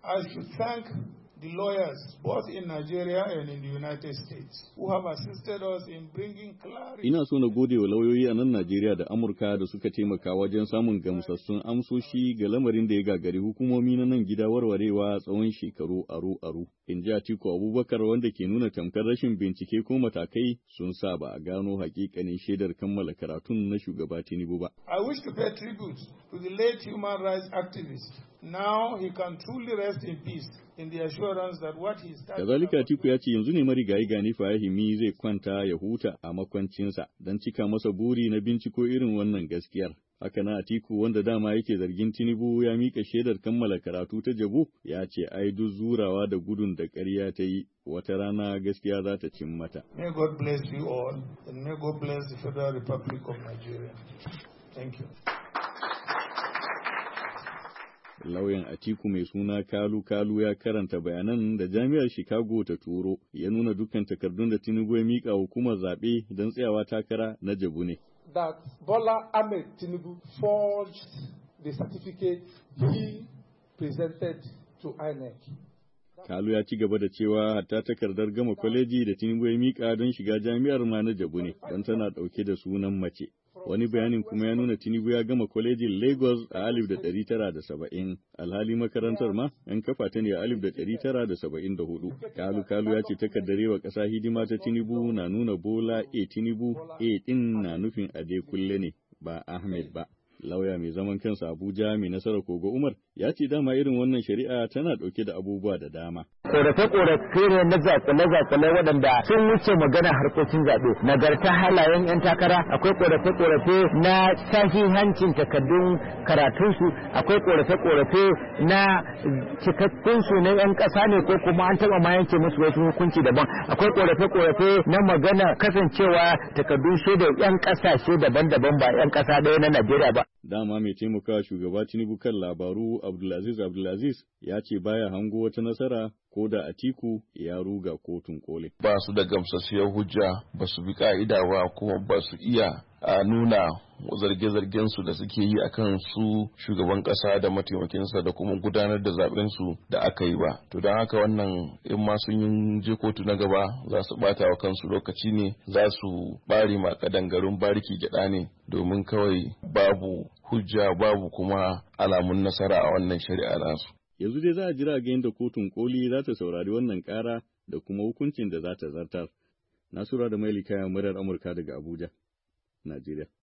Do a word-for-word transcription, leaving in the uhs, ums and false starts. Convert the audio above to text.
I should thank the lawyers, both in Nigeria and in the United States, who have assisted us in bringing clarity. Ina so na gode wa lauyoyi a nan Najeriya da Amurka da suka taimaka wajen samun gamsassun amsoshi ga lamarin da ya gagari hukumomi na nan gida warwarewa tsawon shekaru aro-aro. In ji Atiku Abubakar wanda ke nuna tamkar rashin bincike ko matakai sun sa ba a gano hakikanin shaidar kammala karatun na shugaba Tinubu ba. I wish to pay tribute to the late human rights activist. Now he can truly rest in peace in the assurance that what he started. Kazalika Atiku ya ce yanzu ne marigayi Gani Fahimi zai kwanta ya huta a makwancinsa don cika masa buri na binciko irin wannan gaskiyar. Haka na Atiku wanda dama yake zargin Tinubu ya mika shaidar kammala karatu ta Jabu ya ce ai duk zurawa da gudun da ƙarya ta yi wata rana gaskiya za ta cin mata. May God bless you all and may God bless the Federal Republic of Nigeria. Thank you. Lauyan Atiku mai suna Kalu Kalu ya karanta bayanan da Jami'ar Chicago ta turo ya nuna dukkan takardun da Tinubu ya mika hukumar zaɓe don tsayawa takara na Jabu ne. That Bola Ahmed Tinubu forged the certificate he presented to I N E C. Kalu ya ci gaba da cewa hatta takardar gama kwaleji da Tinubu ya mika don shiga jami'ar ma na Jabu ne don tana ɗauke da sunan mace. Wani bayanin kuma ya nuna Tinubu ya gama kwalejin Lagos a alif da ɗari tara da saba'in, alhali makarantar ma an kafa ta ne a alif da ɗari tara da saba'in da hudu. Kalu Kalu ya ce takardar wa ƙasa hidima ta Tinubu na nuna Bola A Tinubu, A ɗin na nufin Adekunle ne ba Ahmed ba. Lauya mai zaman kansa Abuja mai nasarar Kogo Umar ya ce dama irin wannan shari'a tana ɗauke da abubuwa da dama. Korafe-korafe ne na zaɓe-zaɓe waɗanda sun wuce magana harkokin zaɓe. Nagarta halayen 'yan takara, akwai korafe-korafe na sahihancin takardun karatunsu, akwai korafe-korafe na cikakkunsu na 'yan ƙasa ne ko kuma an taɓa ma yanke musu wasu hukunci daban. Akwai korafe-korafe na magana kasancewa takardun shaidar 'yan ƙasashe daban-daban ba 'yan ƙasa ɗaya na Najeriya ba. Dama mai taimakawa shugaba Tinubu kan labaru Abdulaziz Abdulaziz ya ce baya hango wata nasara ko da Atiku ya ruga kotun koli. Ba su da gamsasshiyar hujja, ba su bi ka'ida ba kuma ba su iya a nuna zarge-zargen su da suke yi akan su shugaban kasa da mataimakinsa da kuma gudanar da zaben su da aka yi ba. To don haka wannan in ma sun yi je kotu na gaba za su bata wa kansu lokaci ne, za su bari ma kadangarun bariki gyada ne domin kawai babu hujja babu kuma alamun nasara a wannan shari'a nasu. Yanzu dai za a jira ga yadda kotun koli za ta saurari wannan kara da kuma hukuncin da za ta zartar. Nasura da Mailika muryar Amurka daga Abuja, Najeriya.